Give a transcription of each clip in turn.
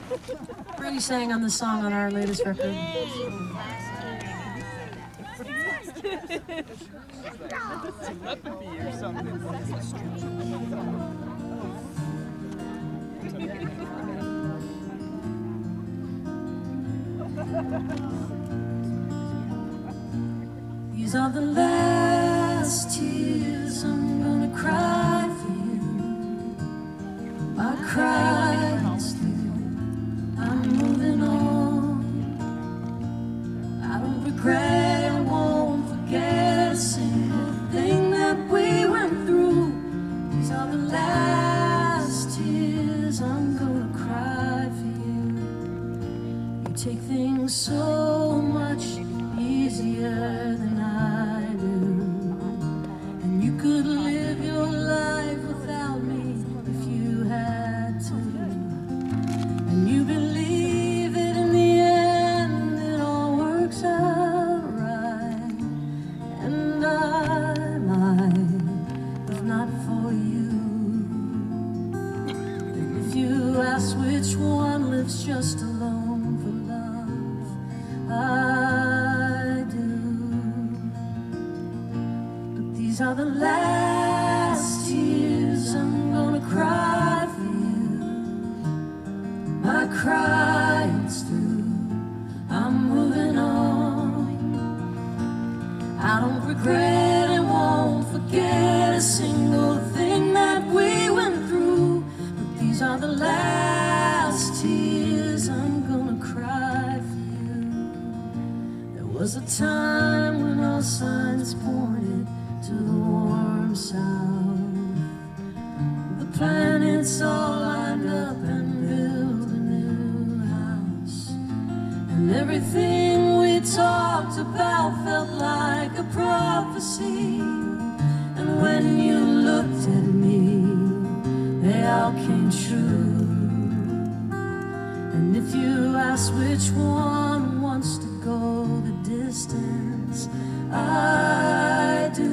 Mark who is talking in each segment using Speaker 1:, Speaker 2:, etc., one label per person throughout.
Speaker 1: Brady sang on the song on our latest record.
Speaker 2: Telepathy or something.
Speaker 1: These are the last tears I'm gonna cry for you. I cried through, I'm moving on. I don't regret, I won't forget a single thing that we went through. These are the last tears I'm gonna cry for you. You take things so much easier than I do, and you could live your life without me if you had to. And you believe that in the end it all works out right, and I might, if not for you. And if you ask which one lives just alone for love, I do. But these are the last tears I'm gonna cry for you. My crying's through, I'm moving on. I don't regret and won't forget a single thing that we went through. But these are the last tears I'm gonna cry for you. There was a time when all signs pointed to the warm south. The planets all lined up and built a new house, and everything we talked about felt like a prophecy. And when you looked at me, they all came true. And if you ask which one wants to go the distance, I do.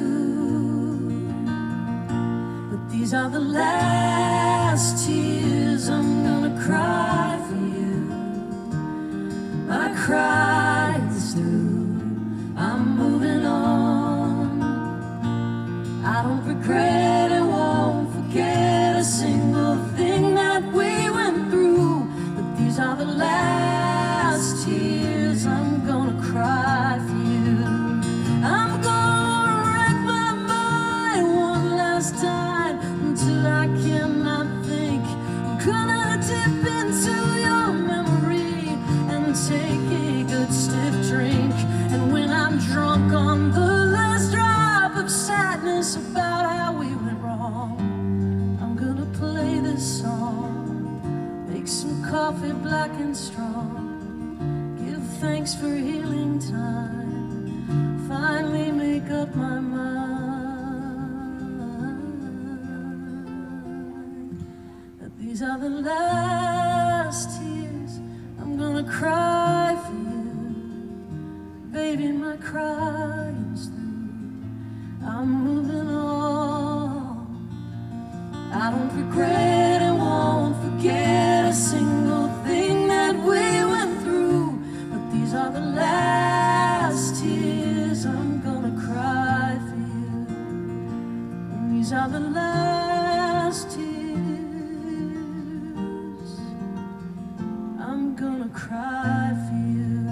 Speaker 1: But these are the last tears I'm gonna cry for you. My crying's through, I'm moving on. I don't regret and won't forget a single thing that we went through. But these are the last tears I'm gonna cry for you. I'm gonna wreck my mind one last time until I cannot think. I'm gonna dip into your memory and take a good stiff drink. And when I'm drunk on the last drop of sadness about how we went wrong, I'm gonna play this song, make some coffee black and strong, give thanks for healing time, finally make up my mind that these are the last tears I'm gonna cry for you. Baby, my crying's through, I'm moving on. I don't regret and won't forget a single thing that we went through. But these are the last tears I'm gonna cry for you. And these are the last tears I'm gonna cry for you.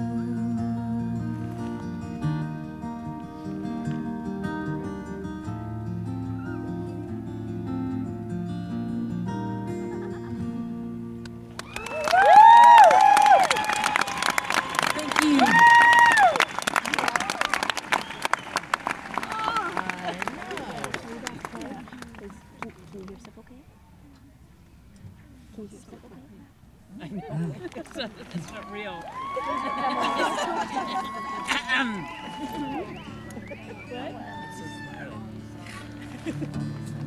Speaker 2: I know. That's not real. What?